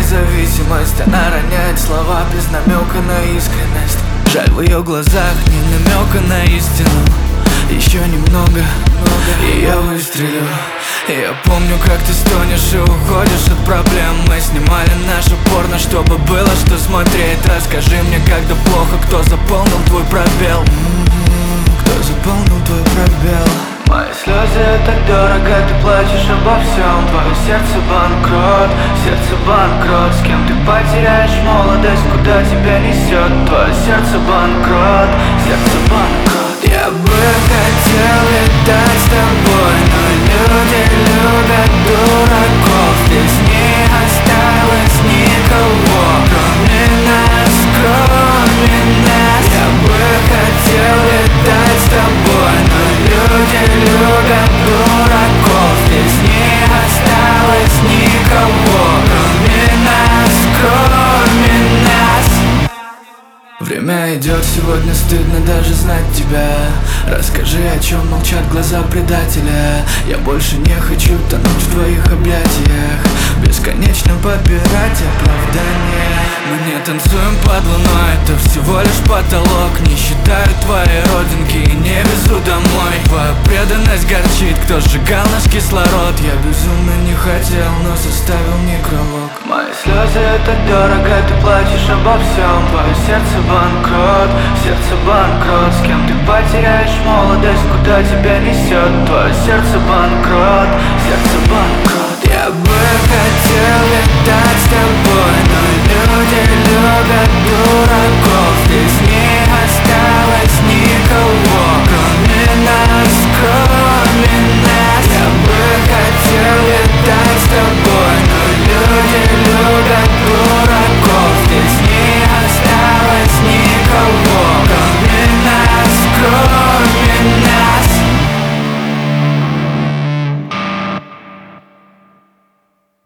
независимость. Она роняет слова без намека на искренность. Жаль, в ее глазах ни намека на истину. Еще немного, и я выстрелю. И я помню, как ты стонешь и уходишь от проблем. Мы снимали наше порно, чтобы было что смотреть. Расскажи мне, когда плохо, кто заполнил твой пробел? Кто заполнил твой пробел? Мои слезы — это дорого, ты плачешь обо всем. Твое сердце банкрот, с кем ты потеряешь молодость, куда тебя несет? Твое сердце банкрот, Я бы хотел летать с тобой, но люди любят дураков. Здесь не осталось никого, кроме нас. Я бы хотел летать с тобой, но люди любят дураков. Здесь не осталось никого, кроме нас. Время идет, сегодня стыдно даже знать тебя. Расскажи, о чем молчат глаза предателя. Я больше не хочу тонуть в твоих объятиях, бесконечно подбирать оправдания. Мы не танцуем под луной, это всего лишь потолок. Не считаю твои родинки и не везу домой. Твоя преданность горчит, кто сжигал наш кислород. Я безумно не хотел, но составил некролог. Мои слезы — это дорого, ты плачешь обо всем. Твое сердце банкрот, с кем ты потеряешь молодость, куда тебя несет? Твое сердце банкрот, Я бы хотел летать с тобой, но люди любят дураков. Здесь не осталось никого,